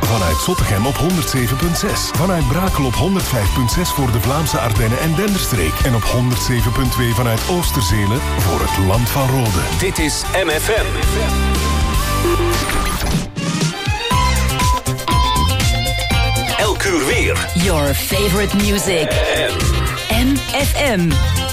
Vanuit Zottegem op 107.6. Vanuit Brakel op 105.6 voor de Vlaamse Ardennen en Denderstreek. En op 107.2 vanuit Oosterzele voor het Land van Rode. Dit is MFM. Elk uur weer. Your favorite music. MFM.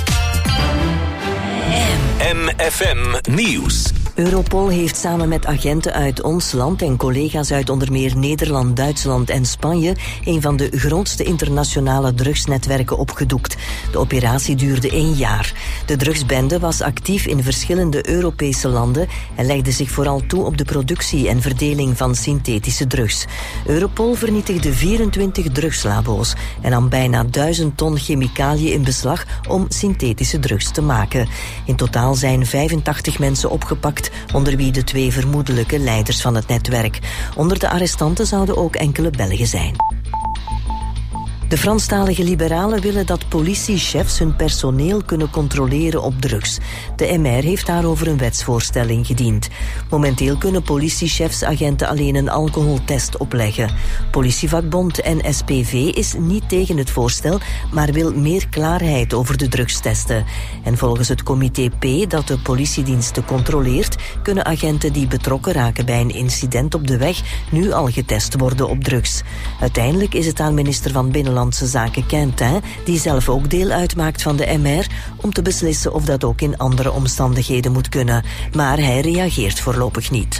MFM Nieuws. Europol heeft samen met agenten uit ons land en collega's uit onder meer Nederland, Duitsland en Spanje een van de grootste internationale drugsnetwerken opgedoekt. De operatie duurde 1 jaar. De drugsbende was actief in verschillende Europese landen en legde zich vooral toe op de productie en verdeling van synthetische drugs. Europol vernietigde 24 drugslabo's en nam bijna 1000 ton chemicaliën in beslag om synthetische drugs te maken. In totaal zijn 85 mensen opgepakt, onder wie de 2 vermoedelijke leiders van het netwerk. Onder de arrestanten zouden ook enkele Belgen zijn. De Franstalige liberalen willen dat politiechefs hun personeel kunnen controleren op drugs. De MR heeft daarover een wetsvoorstel ingediend. Momenteel kunnen politiechefs agenten alleen een alcoholtest opleggen. Politievakbond NSPV is niet tegen het voorstel, maar wil meer klaarheid over de drugstesten. En volgens het comité P dat de politiediensten controleert, kunnen agenten die betrokken raken bij een incident op de weg nu al getest worden op drugs. Uiteindelijk is het aan minister van Binnenlandse Zaken Quentin, die zelf ook deel uitmaakt van de MR, om te beslissen of dat ook in andere omstandigheden moet kunnen. Maar hij reageert voorlopig niet.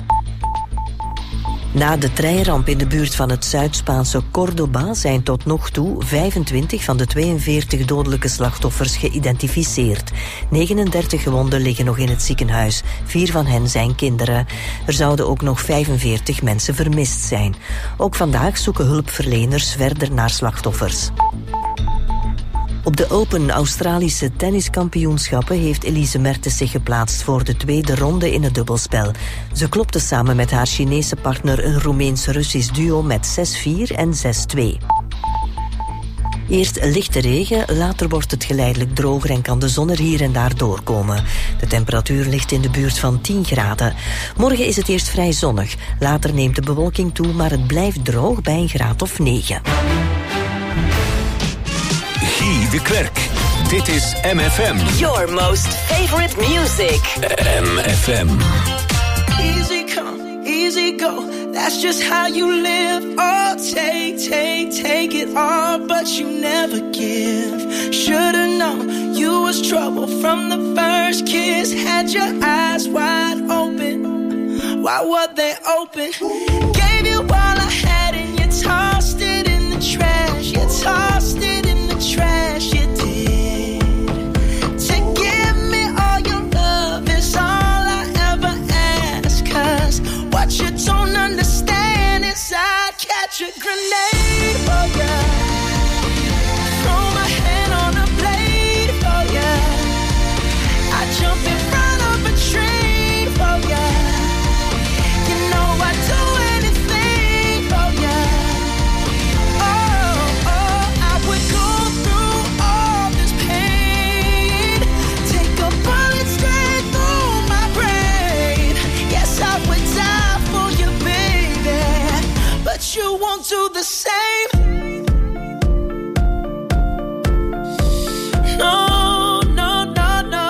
Na de treinramp in de buurt van het Zuid-Spaanse Córdoba zijn tot nog toe 25 van de 42 dodelijke slachtoffers geïdentificeerd. 39 gewonden liggen nog in het ziekenhuis. 4 van hen zijn kinderen. Er zouden ook nog 45 mensen vermist zijn. Ook vandaag zoeken hulpverleners verder naar slachtoffers. Op de Open Australische tenniskampioenschappen heeft Elise Mertens zich geplaatst voor de 2e ronde in het dubbelspel. Ze klopte samen met haar Chinese partner een Roemeens-Russisch duo met 6-4 en 6-2. Eerst lichte regen, later wordt het geleidelijk droger en kan de zon er hier en daar doorkomen. De temperatuur ligt in de buurt van 10 graden. Morgen is het eerst vrij zonnig. Later neemt de bewolking toe, maar het blijft droog bij een graad of 9. Guy de Klerk. Dit is MFM. Your most favorite music. MFM. Easy come, easy go. That's just how you live. Oh, take it all, but you never give. Should've known you was trouble from the first kiss. Had your eyes wide open. Why were they open? Gave you all I had and you tossed it in the trash. You tossed it in the trash, you did. To give me all your love is all I ever ask. 'Cause what you don't understand is I'd catch a grenade for ya. Throw my hand on a blade for ya. I'd jump in front of a train for ya. You know I'd do anything for ya. Oh, I would go through all this pain. Take a bullet straight through my brain. Yes, I would die for you, baby. But you won't do the same. No, no, no, no.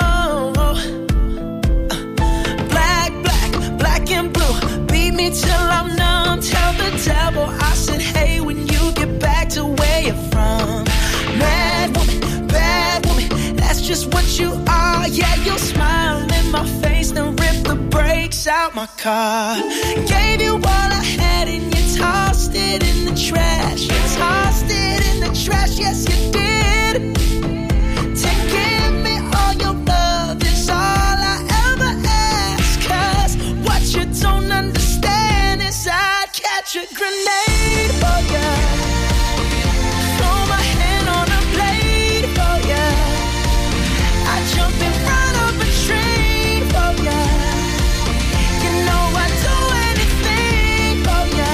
Black and blue. Beat me till I'm numb. Tell the devil I said, hey, when you get back to where you're from. Mad woman, bad woman. That's just what you are. Yeah, you'll smile in my face, then rip the brakes out my car. Gave you all I had and you tossed it in the trash. You tossed it in the trash, yes you did. To give me all your love is all I ever ask. 'Cause what you don't understand is I'd catch a grenade for ya. Throw my hand on a blade for ya. I'd jump in front of a train for ya. You know I'd do anything for ya.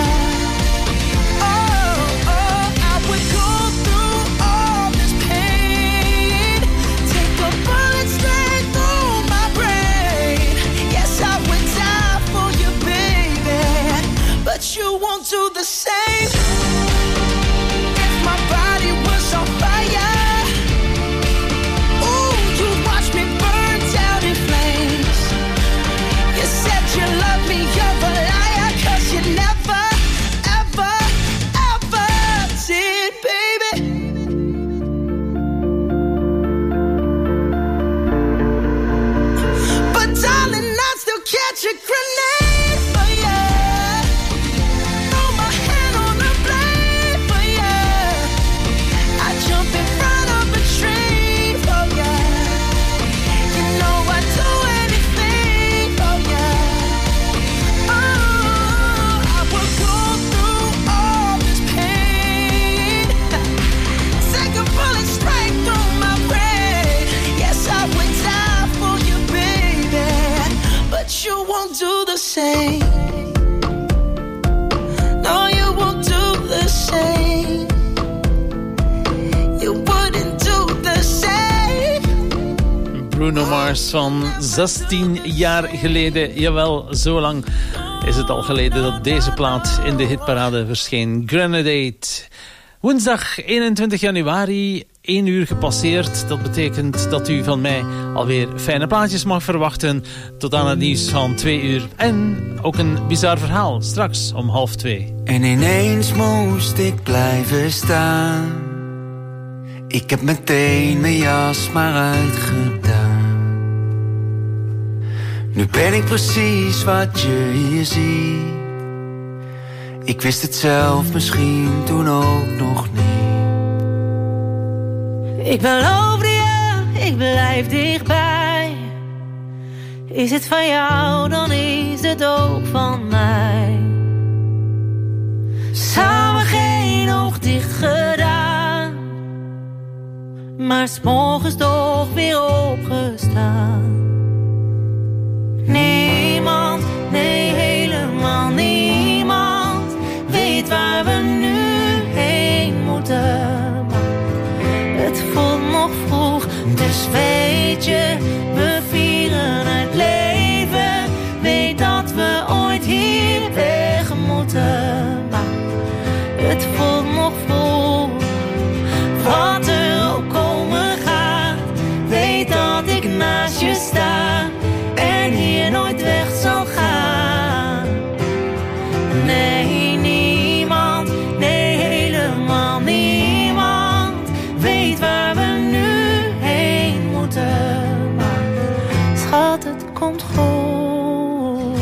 Oh, I would go through all this pain. Take a bullet straight through my brain. Yes, I would die for you, baby. But but you won't do the same. If my body was on fire, ooh, you'd watch me burn down in flames. You said you love me, you're a liar, 'cause you never, ever, ever did, baby. But darling, I still catch a grenade for you. Throw my hand on the blade for you. I jump in front of a train for you. You know I'd do anything for you. Oh, I would go through all this pain. Take a bullet straight through my brain. Yes, I would die for you, baby. But you won't do the same. No, you won't do the same. You wouldn't do the same. Bruno Mars van 16 jaar geleden. Jawel, zo lang is het al geleden dat deze plaat in de hitparade verscheen. Grenade. Woensdag 21 januari, 1 uur gepasseerd. Dat betekent dat u van mij alweer fijne plaatjes mag verwachten. Tot aan het nieuws van 2 uur. En ook een bizar verhaal, straks om 1:30. En ineens moest ik blijven staan. Ik heb meteen mijn jas maar uitgedaan. Nu ben ik precies wat je hier ziet. Ik wist het zelf misschien toen ook nog niet. Ik beloofde je, ik blijf dichtbij. Is het van jou, dan is het ook van mij. Samen geen oog dicht gedaan, maar 's morgens toch weer opgestaan. Niemand, nee helemaal niemand, weet waar we nu heen moeten. Maar het voelt nog vroeg, dus weet je, we vieren het leven. Weet dat we ooit hier weg moeten. Maar het voelt nog vroeg, wat er ook komen gaat. Weet dat ik naast je sta en hier nooit weg zal gaan. Nee, niemand, nee helemaal niemand, weet waar we nu heen moeten. Maar schat, het komt goed.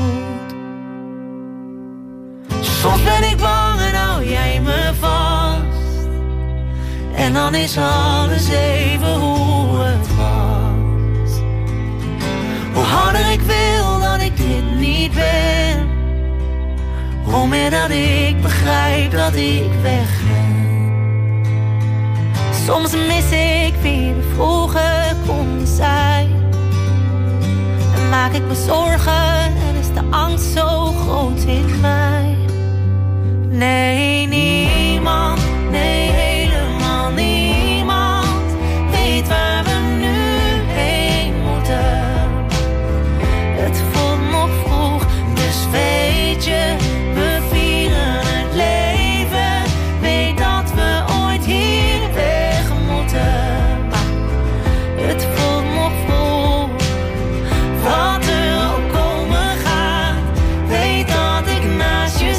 Soms ben ik bang en hou jij me vast. En dan is alles even hoe het was. Hoe harder ik wil dat ik dit niet ben, hoe meer dat ik begrijp dat ik weg ben. Soms mis ik wie we vroeger konden zijn. En maak ik me zorgen en is de angst zo groot in mij. Nee, niemand, nee helemaal niemand, weet waar we nu heen moeten. Het voelt nog vroeg, dus weet je, we vieren het leven. Weet dat we ooit hier weg moeten. Maar het voelt nog vroeg, wat er ook komen gaat. Weet dat ik naast je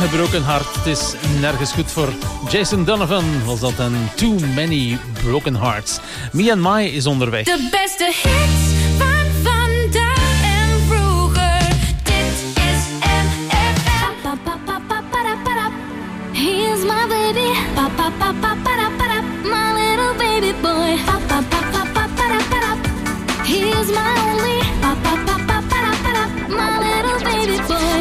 gebroken hart. Het is nergens goed voor Jason Donovan. Was dat een Too Many Broken Hearts. Me and My is onderweg. De beste hits van vandaag en vroeger. Dit is MFM. Here's my baby. My little baby boy. Here's my only. My little baby boy.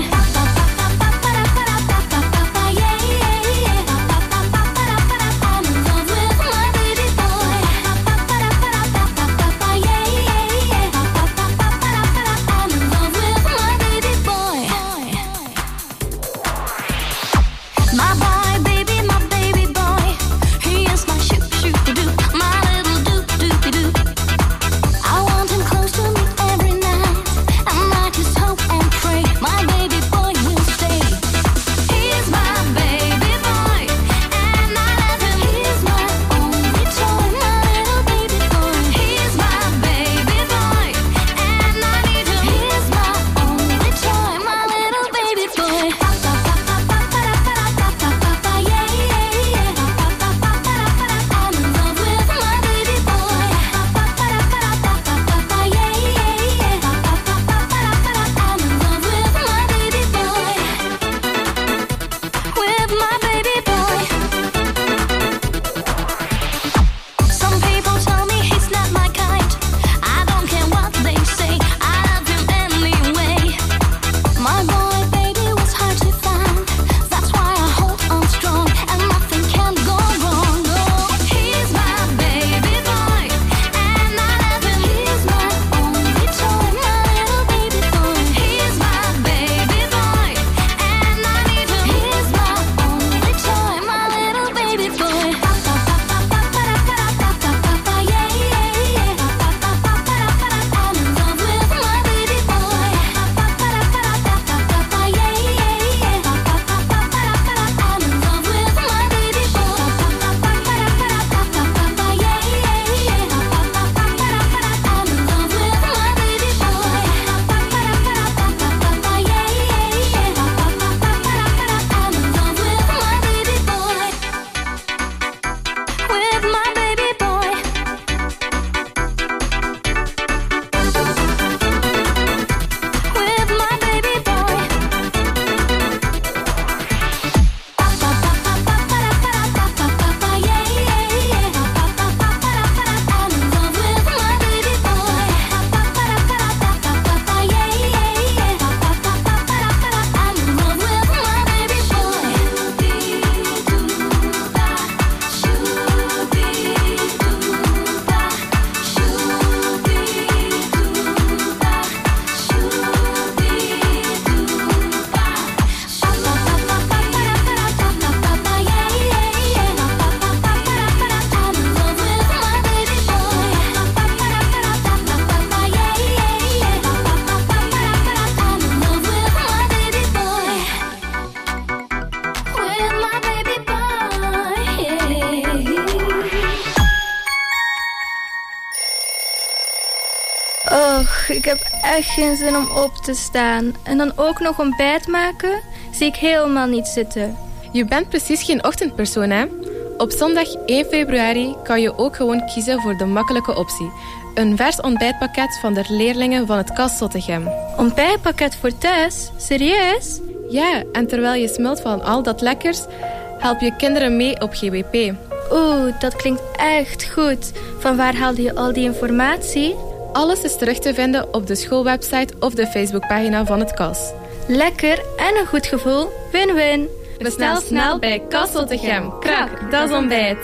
Ik heb echt geen zin om op te staan. En dan ook nog ontbijt maken, zie ik helemaal niet zitten. Je bent precies geen ochtendpersoon, hè? Op zondag 1 februari kan je ook gewoon kiezen voor de makkelijke optie. Een vers ontbijtpakket van de leerlingen van het KAS Zottegem. Ontbijtpakket voor thuis? Serieus? Ja, en terwijl je smult van al dat lekkers, help je kinderen mee op GWP. Oeh, dat klinkt echt goed. Van waar haalde je al die informatie? Alles is terug te vinden op de schoolwebsite of de Facebookpagina van het KAS. Lekker en een goed gevoel. Win-win. Bestel snel bij KAS Zottegem. Krak, dat is ontbijt.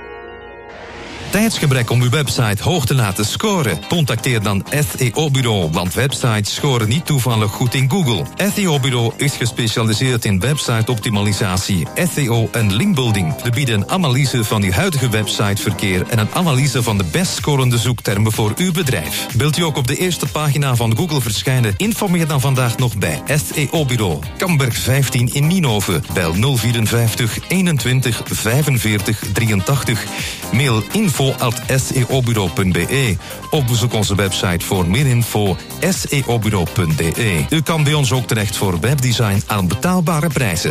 Tijdsgebrek om uw website hoog te laten scoren? Contacteer dan SEO-bureau, want websites scoren niet toevallig goed in Google. SEO-bureau is gespecialiseerd in website-optimalisatie, SEO en linkbuilding. We bieden een analyse van uw huidige websiteverkeer en een analyse van de best scorende zoektermen voor uw bedrijf. Wilt u ook op de eerste pagina van Google verschijnen? Informeer dan vandaag nog bij SEO-bureau. Kamberg 15 in Nienhoven. Bel 054 21 45 83. Mail info info@seobureau.be of bezoek onze website voor meer info seobureau.be. U kan bij ons ook terecht voor webdesign aan betaalbare prijzen.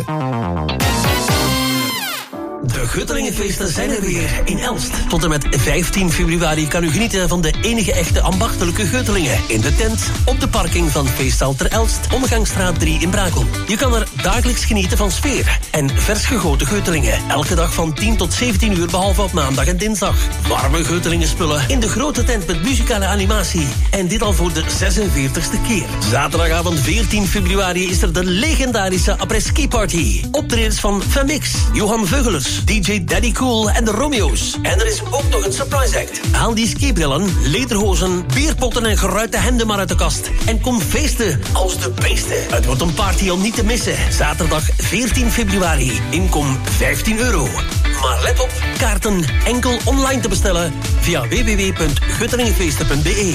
De Guttelingenfeesten zijn er weer in Elst. Tot en met 15 februari kan u genieten van de enige echte ambachtelijke Guttelingen. In de tent, op de parking van Feestzaal ter Elst, Omgangsstraat 3 in Brakel. Je kan er dagelijks genieten van sfeer en vers gegoten Guttelingen. Elke dag van 10 tot 17 uur, behalve op maandag en dinsdag. Warme Guttelingen spullen in de grote tent met muzikale animatie. En dit al voor de 46e keer. Zaterdagavond 14 februari is er de legendarische après-ski party. Optredens van Femix, Johan Veugelers, DJ Daddy Cool en de Romeo's. En er is ook nog een surprise act. Haal die skibrillen, lederhozen, bierpotten en geruite hemden maar uit de kast. En kom feesten als de beesten. Het wordt een party om niet te missen. Zaterdag 14 februari. Inkom €15. Maar let op, kaarten enkel online te bestellen via www.guttelingenfeesten.be.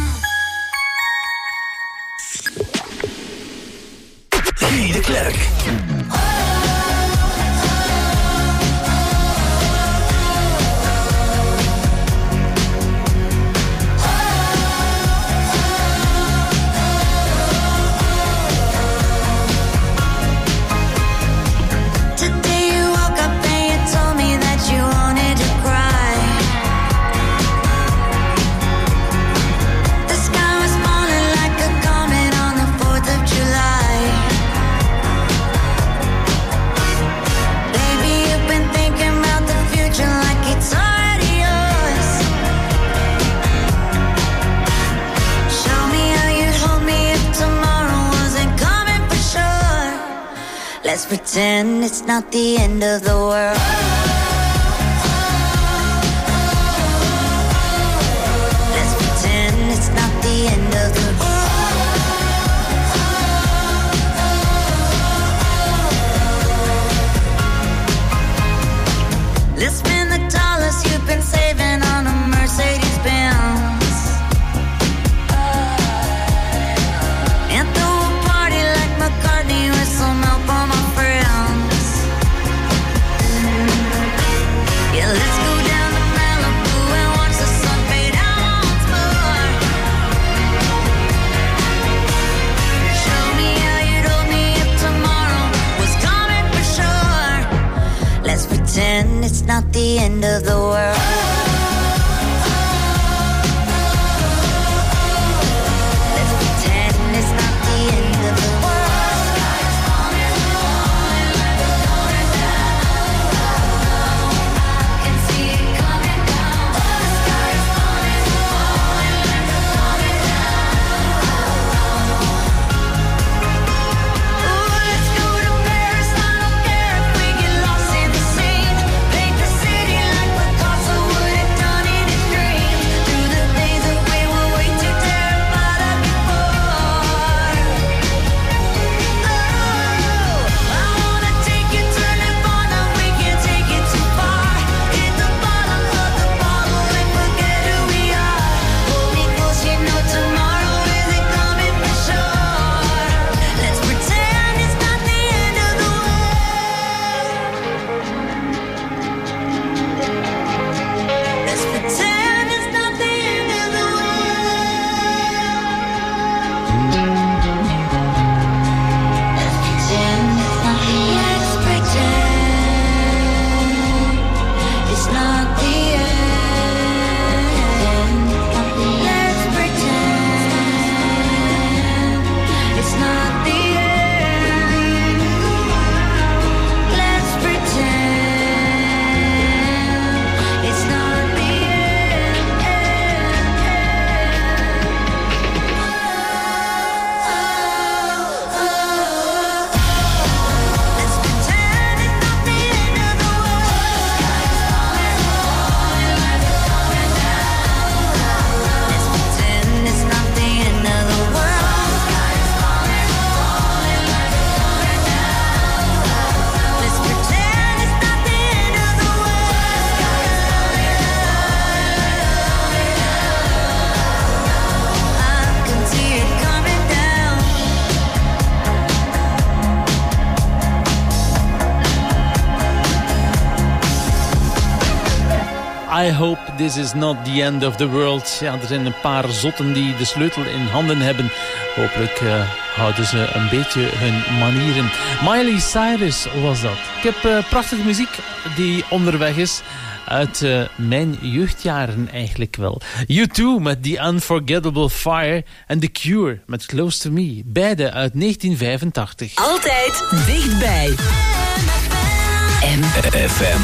Guy de Klerk. Let's pretend it's not the end of the world. Let's pretend it's not the end of the world. Let's spend the dollars you've been saving on a Mercedes-Benz. And throw a party like McCartney with some help on my friends. Yeah, let's go down to Malibu and watch the sun fade out once more. Show me how you'd hold me if tomorrow was coming for sure. Let's pretend it's not the end of the world. Let's pretend it's not the end of the world. I hope This is not the end of the world. Ja, er zijn een paar zotten die de sleutel in handen hebben. Hopelijk houden ze een beetje hun manieren. Miley Cyrus was dat. Ik heb prachtige muziek die onderweg is. Uit mijn jeugdjaren eigenlijk wel. U2 met The Unforgettable Fire en The Cure met Close to Me. Beide uit 1985. Altijd dichtbij. MFM.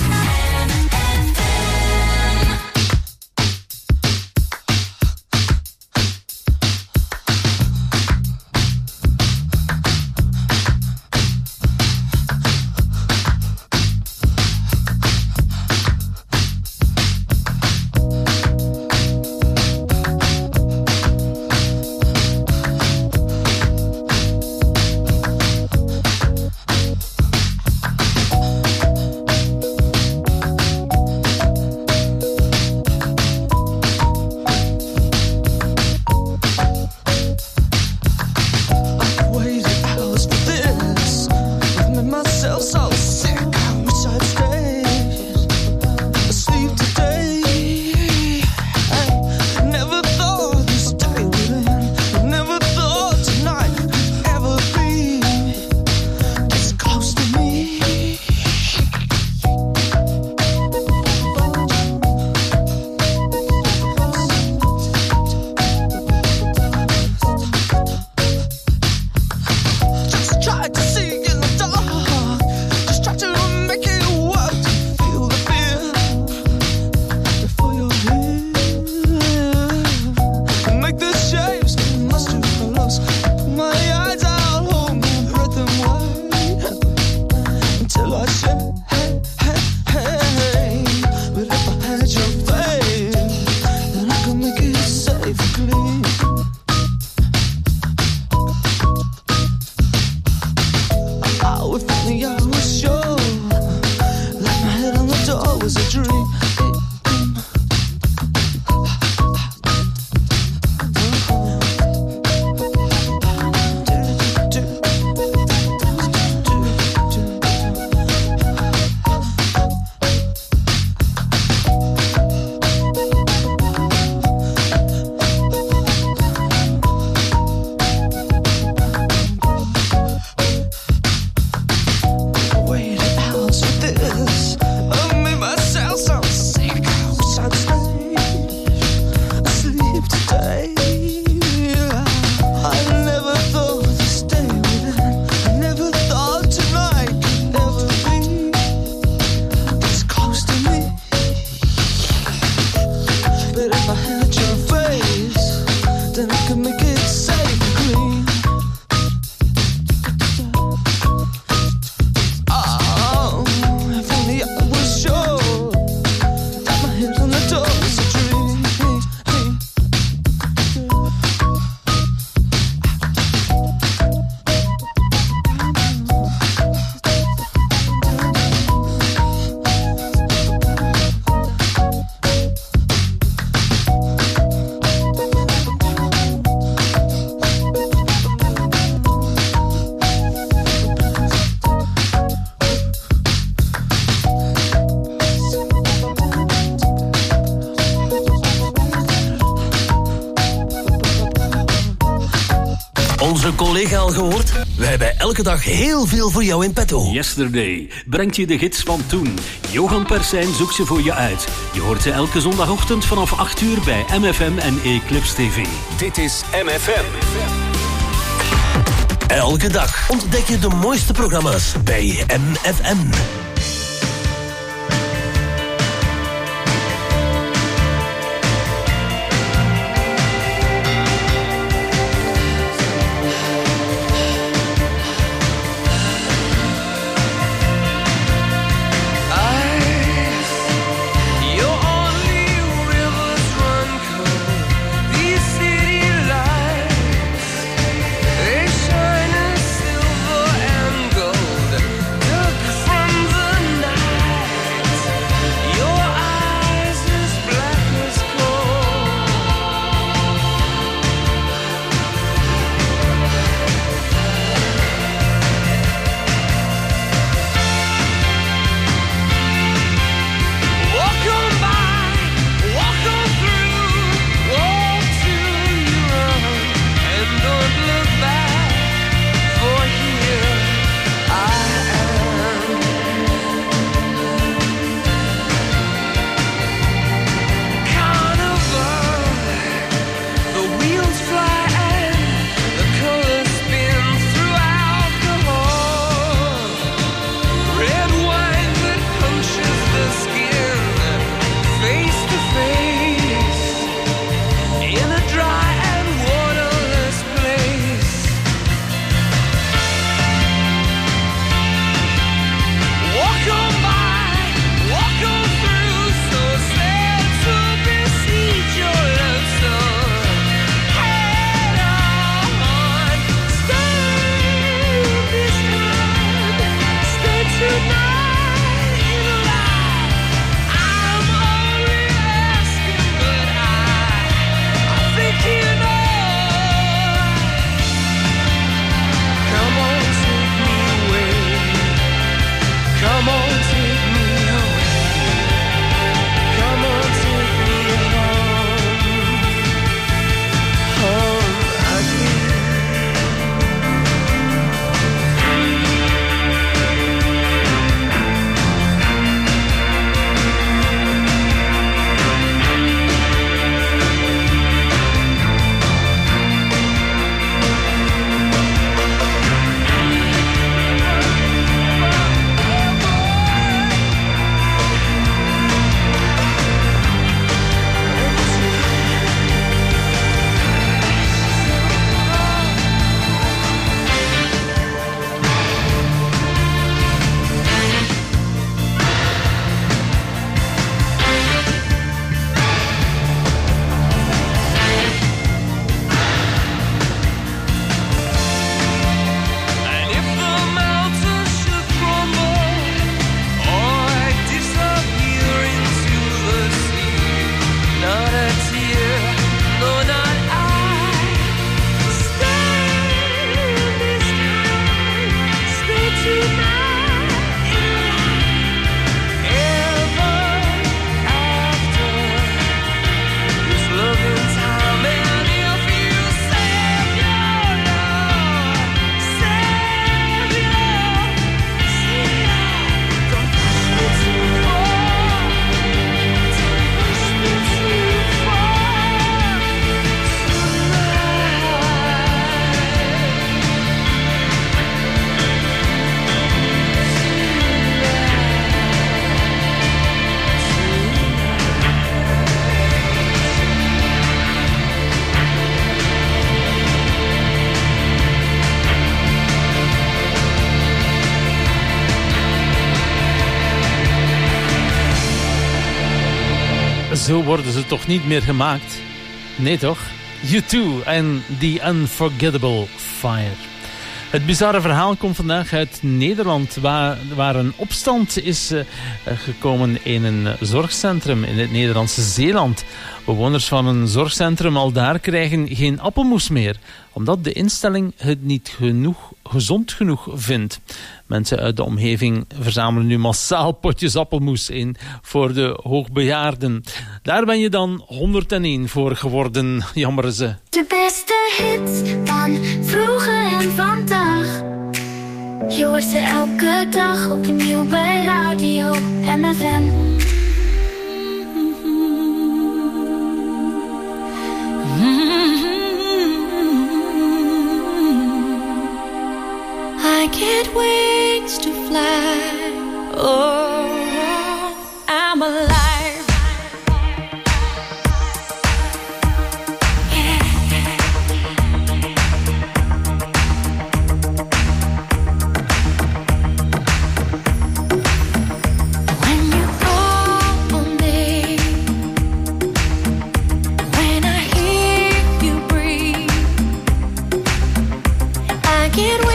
Onze collega al gehoord? We hebben elke dag heel veel voor jou in petto. Yesterday brengt je de gids van toen. Johan Persijn zoekt ze voor je uit. Je hoort ze elke zondagochtend vanaf 8 uur bij MFM en Eclipse TV. Dit is MFM. Elke dag ontdek je de mooiste programma's bij MFM. From the zo worden ze toch niet meer gemaakt? Nee toch? U2 en The Unforgettable Fire. Het bizarre verhaal komt vandaag uit Nederland, waar een opstand is gekomen in een zorgcentrum in het Nederlandse Zeeland. Bewoners van een zorgcentrum al daar krijgen geen appelmoes meer, omdat de instelling het niet gezond genoeg vindt. Mensen uit de omgeving verzamelen nu massaal potjes appelmoes in voor de hoogbejaarden. Daar ben je dan 101 voor geworden, jammer ze. De beste hits van vroeger en vandaag. Je hoort ze elke dag opnieuw bij Radio MFM. I get wings to fly. Oh, I'm alive. Yeah. When you call for me, when I hear you breathe, I get wings.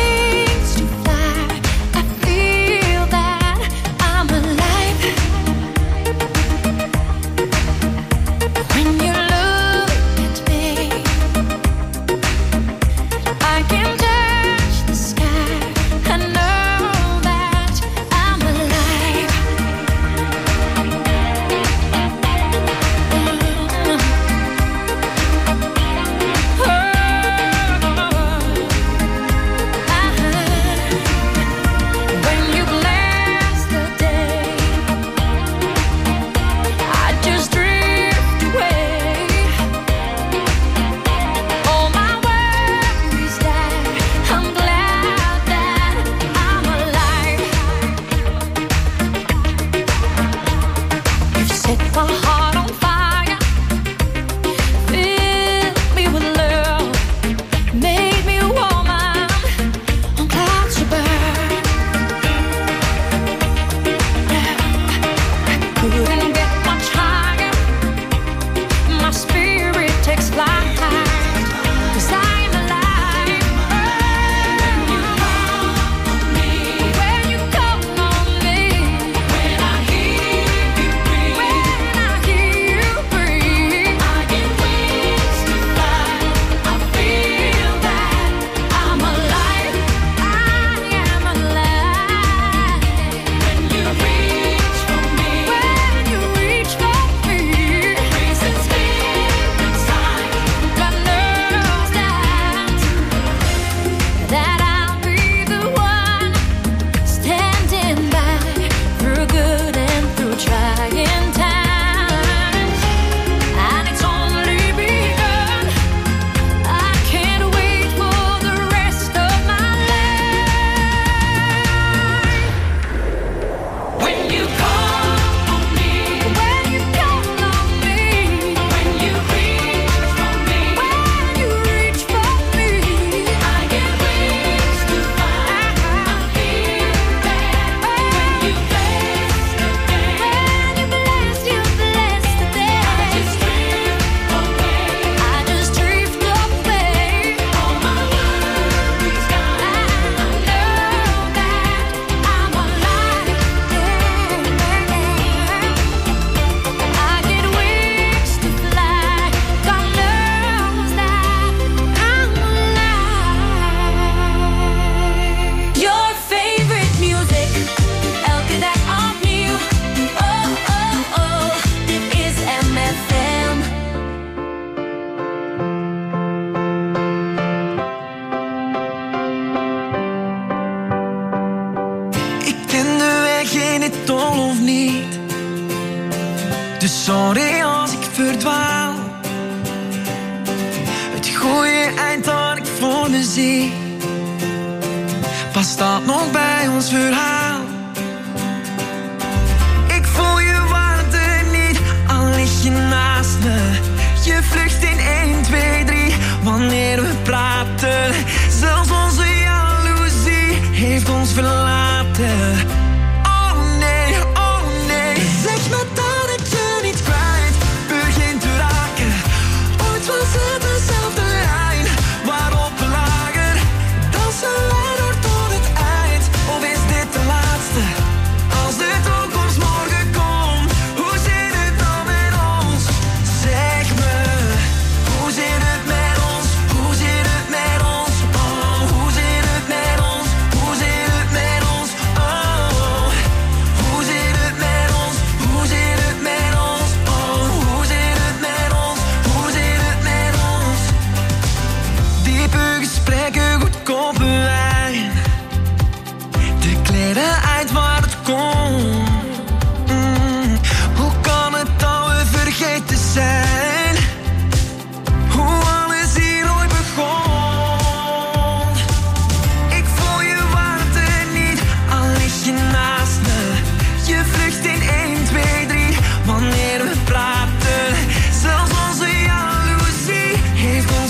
Sorry als ik verdwaal. Het goede eind dat ik voor me zie, past dat nog bij ons verhaal? Ik voel je warmte niet, al lig je naast me. Je vlucht in 1, 2, 3, wanneer we praten. Zelfs onze jaloezie heeft ons verlaten. Oh nee, zeg me dat ik je niet kwijt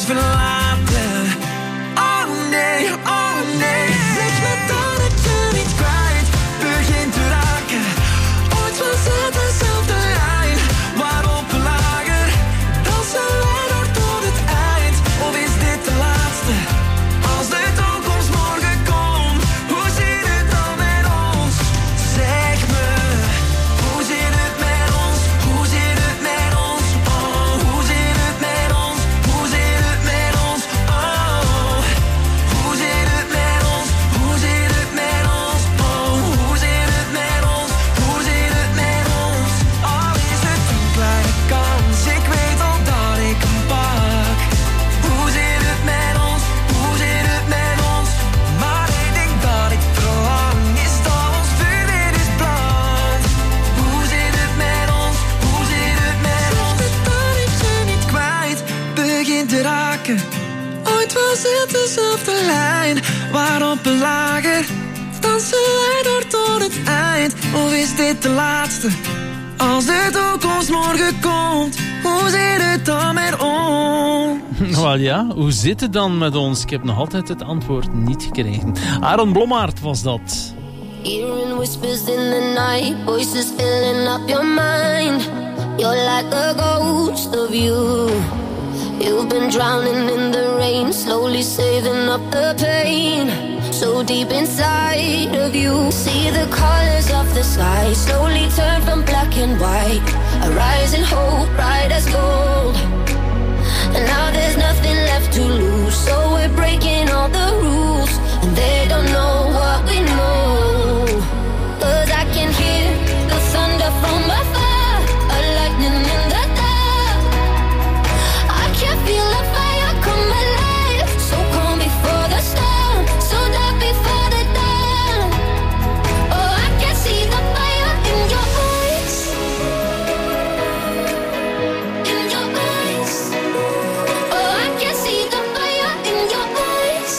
verlaten. Oh nee, oh nee. Zeg me dat ik je niet kwijt begint te raken. Ooit was het dezelfde lijn, waarop we lagen. Dansen wij door tot het eind, of is dit de laatste? Als de toekomst morgen komt, hoe zit het dan met ons? Zeg me, hoe zit het met ons? Hoe zit het met ons? Oh, hoe zit het met ons? Hoe zit het met ons? Oh, hoe zit het met ons? Hoe zit het met ons? Oh, hoe zit het met ons? Hoe zit het met ons? Al is het een kleine kans, ik weet al dat ik hem pak. Hoe zit het met ons? Hoe zit het met ons? Maar ik denk dat ik verlang is dat ons vuur weer is brand. Hoe zit het met ons? Hoe zit het met ons? Zeg me dat ik je niet kwijt begint te raken. Ooit was het dezelfde lijn waarop we lagen. Dansen wij door tot het eind, of is dit de laatste? Als de toekomst morgen komt, hoe zit het dan met ons? Wel ja, hoe zit het dan met ons? Ik heb nog altijd het antwoord niet gekregen. Aaron Blommaert was dat. Hearing whispers in the night, voices filling up your mind. You're like a ghost of you. You've been drowning in the rain, slowly saving up the pain. So deep inside of you, see the colors of the sky slowly turn from black and white. A rising hope, bright as gold. And now there's nothing left to lose, so we're breaking all the rules. And they don't know what we know. 'Cause I can hear the thunder from afar, a lightning in the dark. I can feel the fire come alive, so calm before the storm, so dark before the dawn. Oh, I can see the fire in your eyes, in your eyes. Oh, I can see the fire in your eyes,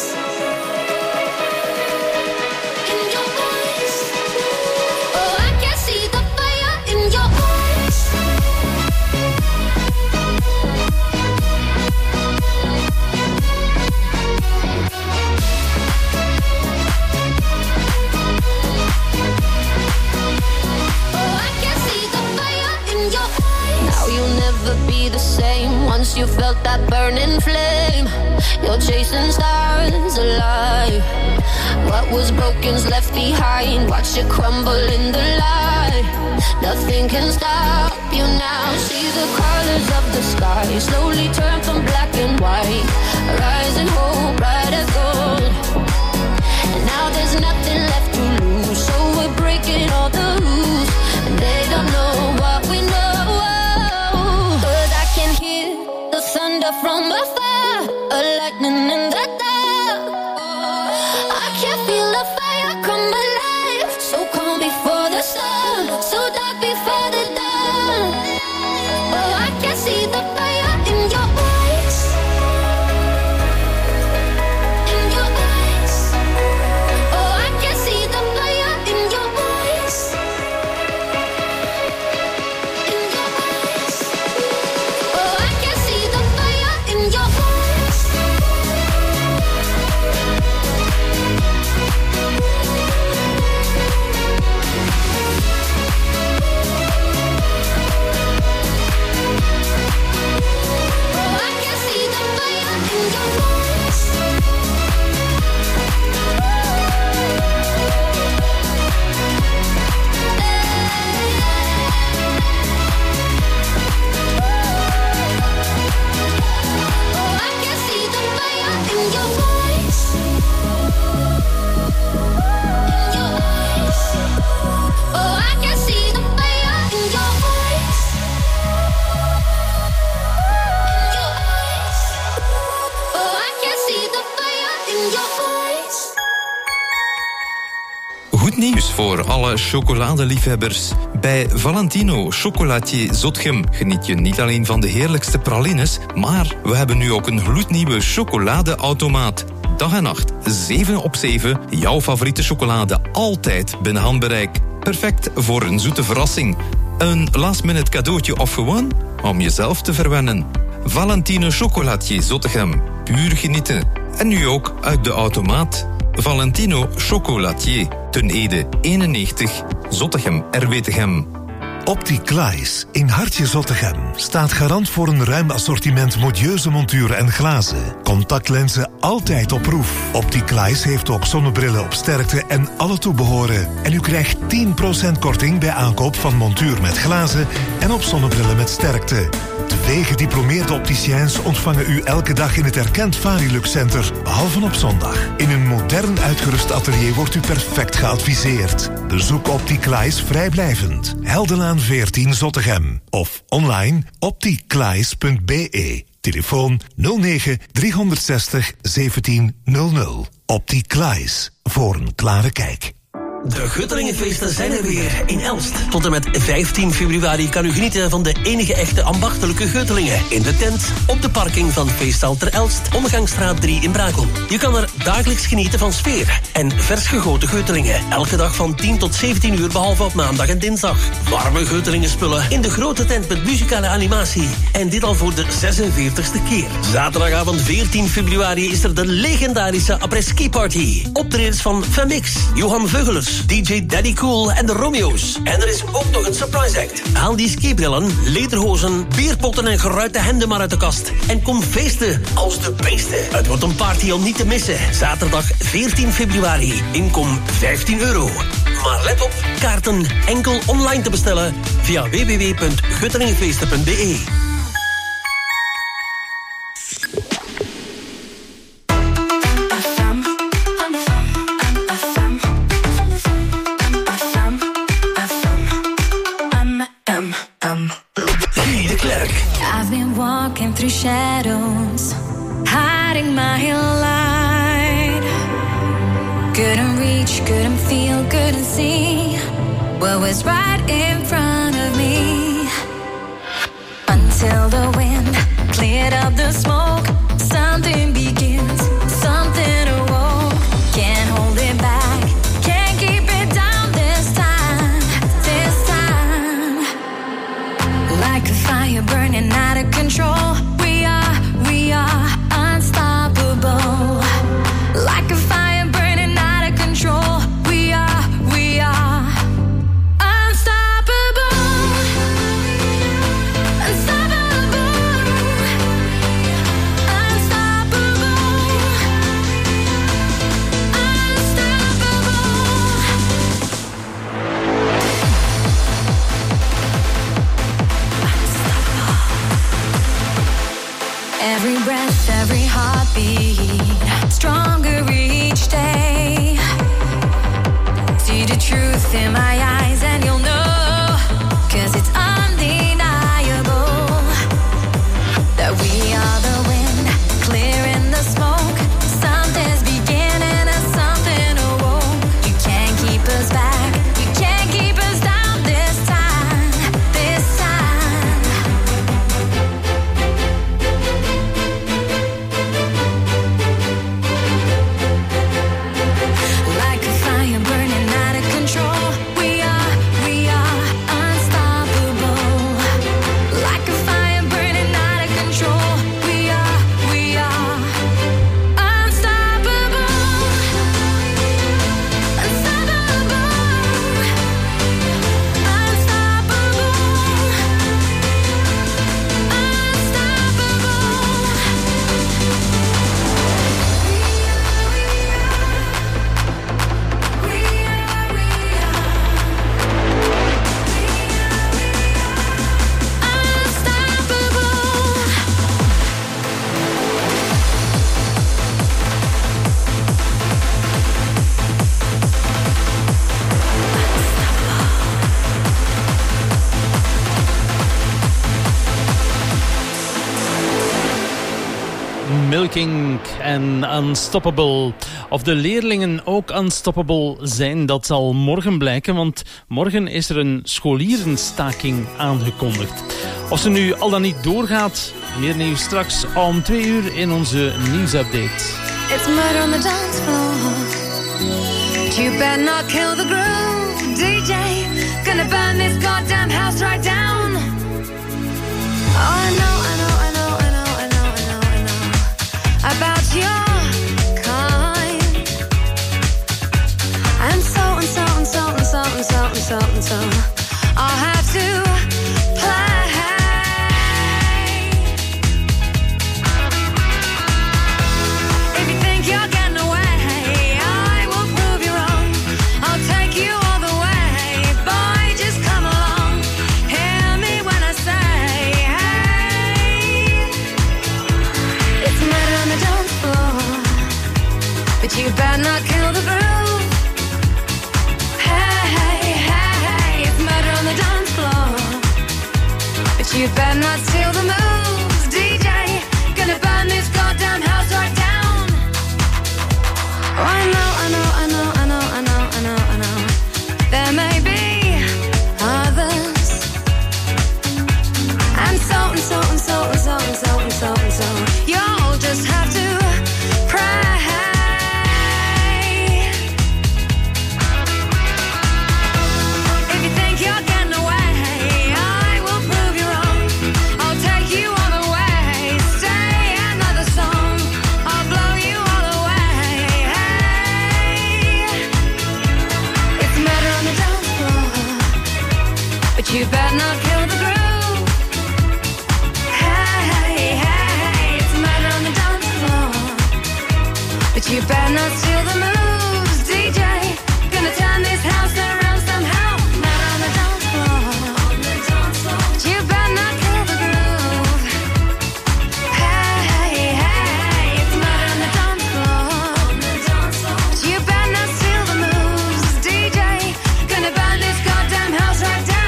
in your eyes. Oh, I can see the fire in your eyes. Oh, I can see the fire in your eyes. Now you'll never be the same once you felt that burning flame. You're chasing stars alive. What was broken's left behind. Watch it crumble in the light. Nothing can stop you now. See the colors of the sky slowly turn from black and white. Rising hope, bright as gold. And now there's nothing left to lose, so we're breaking all the rules. And they don't know what we know. 'Cause I can hear the thunder from afar, a lightning in the dark. I can feel the fire come alive, so calm before the storm, so dark before the dawn. Oh, I can see the fire in your eyes, in your eyes. Oh, I can see the fire in your eyes, in your eyes. Oh, I can see the fire in your eyes. Oh, I can see the fire in your eyes. Oh, I can see the fire in your eyes. In your eyes. Oh, I can see the fire in your eyes. In your eyes. Oh, I can see the fire in your eyes. Goed nieuws voor alle chocoladeliefhebbers. Bij Valentino Chocolatier Zotgem geniet je niet alleen van de heerlijkste pralines, maar we hebben nu ook een gloednieuwe chocoladeautomaat. Dag en nacht, 7 op 7, jouw favoriete chocolade altijd binnen handbereik. Perfect voor een zoete verrassing. Een last-minute cadeautje of gewoon om jezelf te verwennen. Valentino Chocolatier Zottegem. Puur genieten. En nu ook uit de automaat. Valentino Chocolatier. Ten Ede 91, Zottegem, Erwetegem. Opticlies in Hartje Zottegem staat garant voor een ruim assortiment modieuze monturen en glazen. Contactlenzen altijd op proef. Opticlies heeft ook zonnebrillen op sterkte en alle toebehoren. En u krijgt 10% korting bij aankoop van montuur met glazen en op zonnebrillen met sterkte. 2 gediplomeerde opticiens ontvangen u elke dag in het erkend Varilux Center, behalve op zondag. In een modern uitgerust atelier wordt u perfect geadviseerd. Bezoek Opticlies vrijblijvend. Heldenlaan 14 Zottegem. Of online opticlies.be. Telefoon 09 360 1700. Opticlies. Voor een klare kijk. De Guttelingenfeesten zijn er weer in Elst. Tot en met 15 februari kan u genieten van de enige echte ambachtelijke Guttelingen. In de tent, op de parking van Feestzaal ter Elst, Omgangsstraat 3 in Brakel. Je kan er dagelijks genieten van sfeer en vers gegoten Guttelingen. Elke dag van 10 tot 17 uur, behalve op maandag en dinsdag. Warme Guttelingenspullen in de grote tent met muzikale animatie. En dit al voor de 46e keer. Zaterdagavond 14 februari is er de legendarische après-ski party. Optredens van Femix, Johan Veugelers, DJ Daddy Cool en de Romeo's. En er is ook nog een surprise act. Haal die skibrillen, lederhozen, bierpotten en geruite hemden maar uit de kast. En kom feesten als de beesten. Het wordt een party om niet te missen. Zaterdag 14 februari. Inkom €15. Maar let op, kaarten enkel online te bestellen via www.guttelingenfeesten.be. I've been walking through shadows, hiding my light. Couldn't reach, couldn't feel, couldn't see what was right in front of me. Until the wind cleared up the smoke, something begins, something awoke. Can't hold it back, can't keep it down this time, this time. Like a fire burning out of control, we are unstoppable. Like a fire burning out of control, we are unstoppable. Unstoppable. Unstoppable. Every breath, every heartbeat, stronger each day. See the truth in my eyes and you'll know, 'cause it's undeniable that we are the wind, clearing the smoke. Something's beginning and something awoke. You can't keep us back, you can't keep us down this time, this time. Like a fire burning out of control, we are unstoppable. Like a fire burning out of control, we are unstoppable. Unstoppable. Milking en Unstoppable. Of de leerlingen ook unstoppable zijn, dat zal morgen blijken, want morgen is er een scholierenstaking aangekondigd. Of ze nu al dan niet doorgaat, meer nieuws straks om 2 uur in onze nieuwsupdate. It's murder on the dance floor. You better not kill the groove, DJ. Gonna burn this goddamn house right down. Oh, I know, I know, I know, I know. so I'll have to play. If you think you're getting away, I will prove you wrong. I'll take you all the way. Boy, just come along. Hear me when I say, hey. It's murder on the dance floor, but you better not kill the groove. Hey, hey, hey, it's murder on the dance floor, but you better not steal the moves. DJ, gonna burn this goddamn house right down. Oh, I know, I know, I know, I know, I know, I know, I know. There may be others, and so and so and so and so and so and so and so. You'll just have to pray. If you think you're getting away, I will prove you wrong. I'll take you all the way. Stay another song, I'll blow you all away. Hey, it's murder on the dance floor, but you better not kill the groove. Hey, hey, hey, it's murder on the dance floor, but you better not steal the moves. DJ, gonna turn this house around somehow. Murder on the dance floor, but you better not kill the groove. Hey, hey, hey, it's murder on the dance floor, but you better not steal the moves. DJ, gonna burn this goddamn house right down.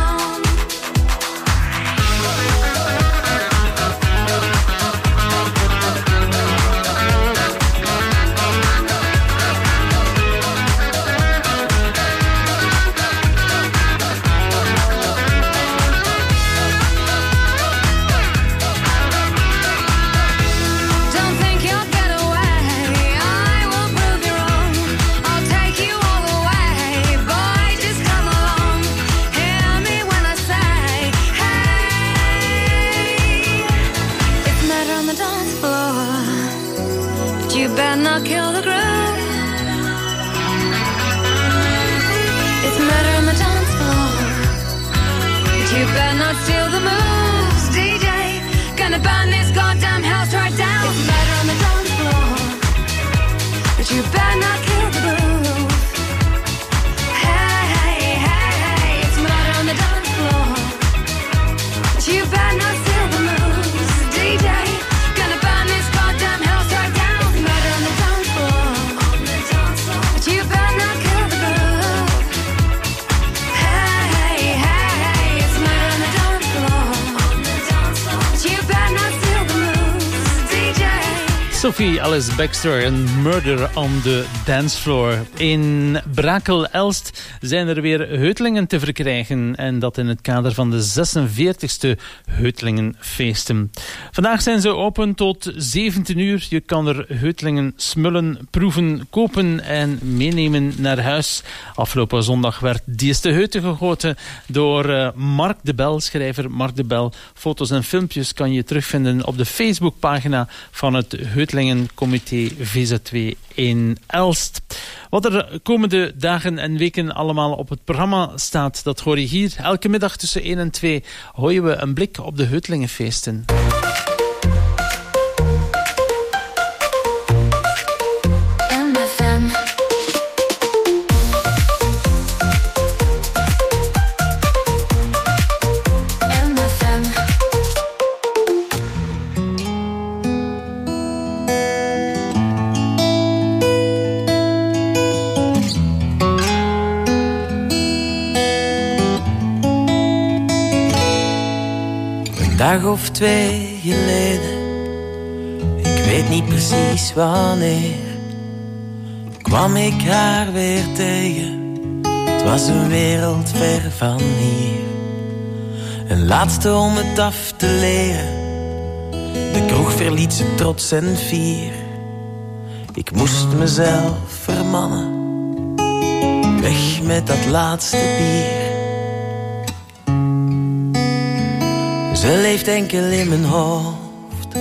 Don't think you'll get away, I will prove you wrong. I'll take you all the way. Boy, just come along. Hear me when I say, hey. It's murder on the dance floor, but you better not kill the groove. It's murder on the dance floor, but you better not steal the moves. DJ, gonna burn this goddamn house right down. It's murder on the dance floor, but you better not kill the groove. Hey, hey, hey, hey, it's murder on the dance floor, but you better not steal the moves. DJ, gonna burn this goddamn house right down. It's murder on the dance floor, but you better not kill the groove. Hey, hey, hey, it's murder on the dance floor, but you better not steal the moves. DJ. Sophie Alice Baxter en Murder on the Dance Floor. In Brakel-Elst zijn er weer heutlingen te verkrijgen. En dat in het kader van de 46e Heutlingenfeesten. Vandaag zijn ze open tot 17 uur. Je kan er heutlingen smullen, proeven, kopen en meenemen naar huis. Afgelopen zondag werd die eerste heute gegoten door Mark de Bel, schrijver Mark de Bel. Foto's en filmpjes kan je terugvinden op de Facebookpagina van het Heutlingencomité VZ2 in Elst. Wat er komende dagen en weken allemaal op het programma staat, dat hoor je hier. Elke middag tussen 1 en 2 gooien we een blik op de Heutlingenfeesten. Dag of 2 geleden, ik weet niet precies wanneer, kwam ik haar weer tegen. Het was een wereld ver van hier. Een laatste om het af te leren. De kroeg verliet ze trots en fier. Ik moest mezelf vermannen. Weg met dat laatste bier. Ze leeft enkel in mijn hoofd.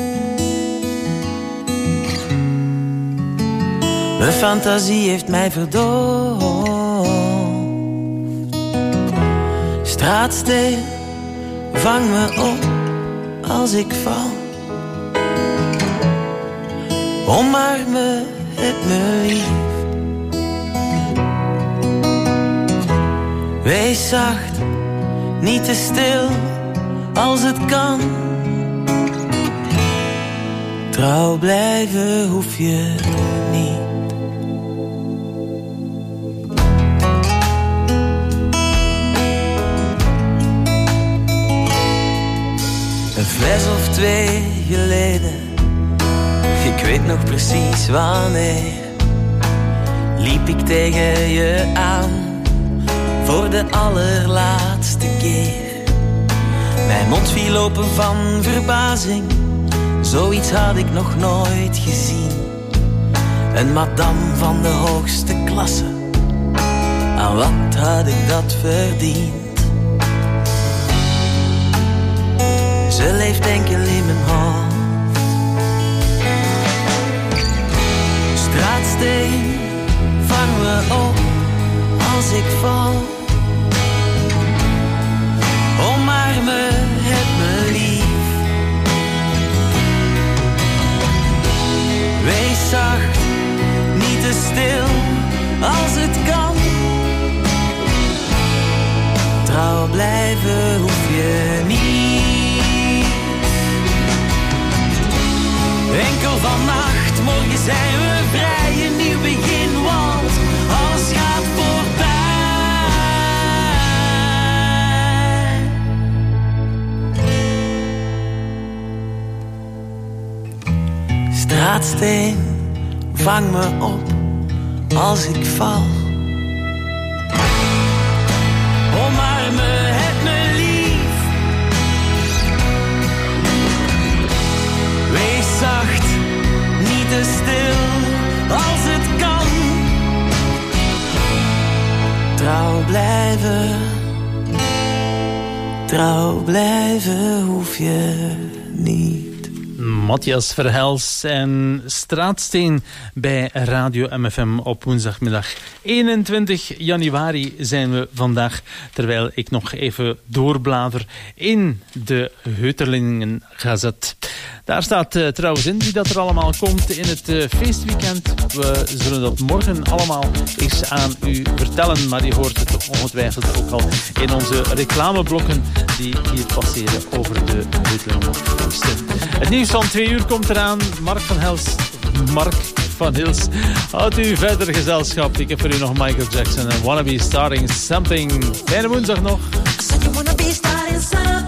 Mijn fantasie heeft mij verdoofd. Straatsteen, vang me op als ik val. Omarm me, heb me lief. Wees zacht, niet te stil als het kan. Trouw blijven hoef je niet. Een fles of 2 geleden, ik weet nog precies wanneer, liep ik tegen je aan voor de allerlaatste keer. Mijn mond viel open van verbazing, zoiets had ik nog nooit gezien. Een madame van de hoogste klasse, aan wat had ik dat verdiend? Ze leeft enkel in mijn hoofd. Straatsteen, vang me op als ik val. Omarm me, heb me lief. Wees zacht, niet te stil als het kan. Trouw blijven hoef je niet. Enkel vannacht, morgen zijn we vrij, een nieuw begin, want alles gaat voorbij. Straatsteen, vang me op als ik val. Omarm me, heb me lief. Wees zacht, niet te stil als het kan. Trouw blijven hoef je niet. Matthias Verhelst en Straatsteen bij Radio MFM op woensdagmiddag 21 januari zijn we vandaag, terwijl ik nog even doorblader in de Heuterlingen Gazet. Daar staat trouwens in wie dat er allemaal komt in het feestweekend. We zullen dat morgen allemaal eens aan u vertellen, maar je hoort het ongetwijfeld ook al in onze reclameblokken die hier passeren over de Heuterlingen feesten. Het nieuws van 2 uur komt eraan. Mark van Hils houdt u verder gezelschap. Ik heb voor u nog Michael Jackson en Wanna Be Starting Something. Fijne woensdag nog.